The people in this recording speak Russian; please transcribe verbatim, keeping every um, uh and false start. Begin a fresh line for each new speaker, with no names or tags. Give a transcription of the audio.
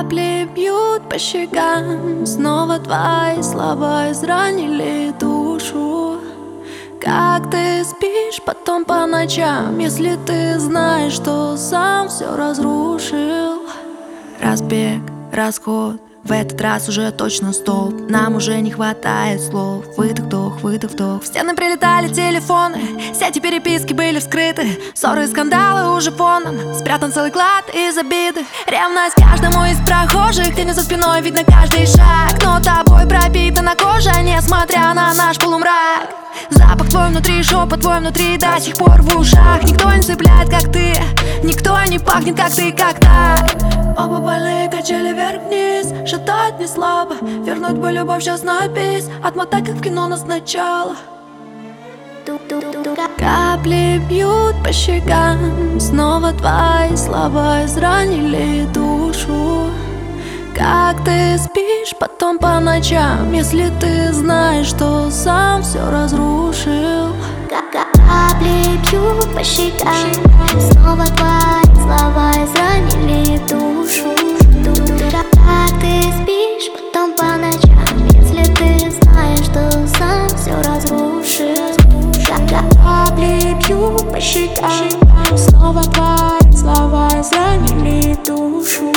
Капли бьют по щекам, снова твои слова изранили душу. Как ты спишь потом по ночам, если ты знаешь, что сам все разрушил? Разбег, расход, в этот раз уже точно стоп. Нам уже не хватает слов. Выдох, вдох, выдох, вдох. В стены прилетали телефоны, сети переписки были вскрыты. Ссоры и скандалы уже фоном, спрятан целый клад из обиды. Ревность каждому из прохожих, тени за спиной видно каждый шаг. Но тобой пропитана кожа, несмотря на наш полумрак. Запах твой внутри, шепот твой внутри, до сих пор в ушах. Никто не цепляет, как ты, никто не пахнет, как ты, как так. Оба больные качели вверх-вниз, шатать не слабо. Вернуть бы любовь сейчас на бис, отмотать, как в кино, нас сначала. Капли бьют по щекам, снова твои слова изранили душу. Как ты спишь потом по ночам, если ты знаешь, что сам все разрушил?
Капли бьют по щекам, снова твои слова изранили душу. Как ты спишь потом по ночам, если ты знаешь, что сам все разрушил? Капли бьют по щекам, снова твои слова изранили душу.